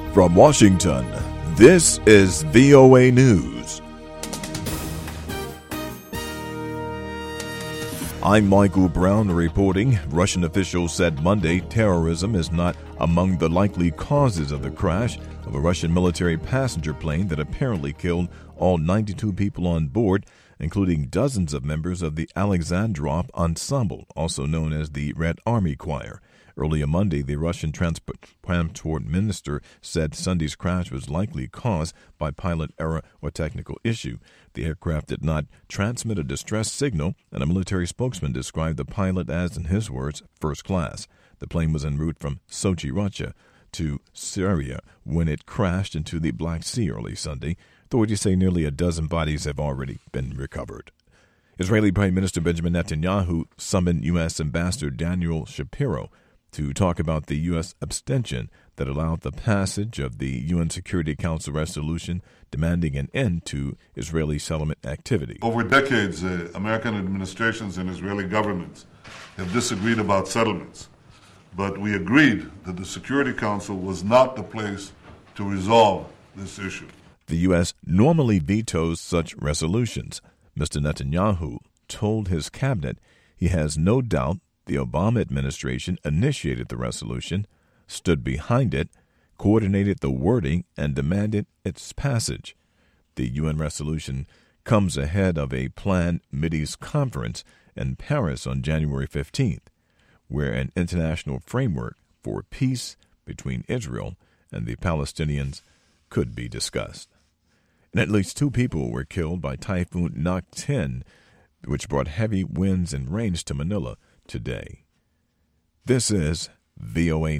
From Washington, this is VOA News. I'm Michael Brown reporting. Russian officials said Monday terrorism is not among the likely causes of the crash of a Russian military passenger plane that apparently killed all 92 people on board, including dozens of members of the Alexandrov Ensemble, also known as the Red Army Choir. Earlier Monday, the Russian transport minister said Sunday's crash was likely caused by pilot error or technical issue. The aircraft did not transmit a distress signal, and a military spokesman described the pilot as, in his words, first class. The plane was en route from Sochi, Russia, to Syria when it crashed into the Black Sea early Sunday. Authorities say nearly a dozen bodies have already been recovered. Israeli Prime Minister Benjamin Netanyahu summoned U.S. Ambassador Daniel Shapiro to talk about the U.S. abstention that allowed the passage of the UN Security Council resolution demanding an end to Israeli settlement activity. Over decades, American administrations and Israeli governments have disagreed about settlements, but we agreed that the Security Council was not the place to resolve this issue. The U.S. normally vetoes such resolutions. Mr. Netanyahu told his cabinet he has no doubt the Obama administration initiated the resolution, stood behind it, coordinated the wording, and demanded its passage. The UN resolution comes ahead of a planned Mideast conference in Paris on January 15th, where an international framework for peace between Israel and the Palestinians could be discussed. And at least 2 people were killed by Typhoon Nak-10, which brought heavy winds and rains to Manila today. This is VOA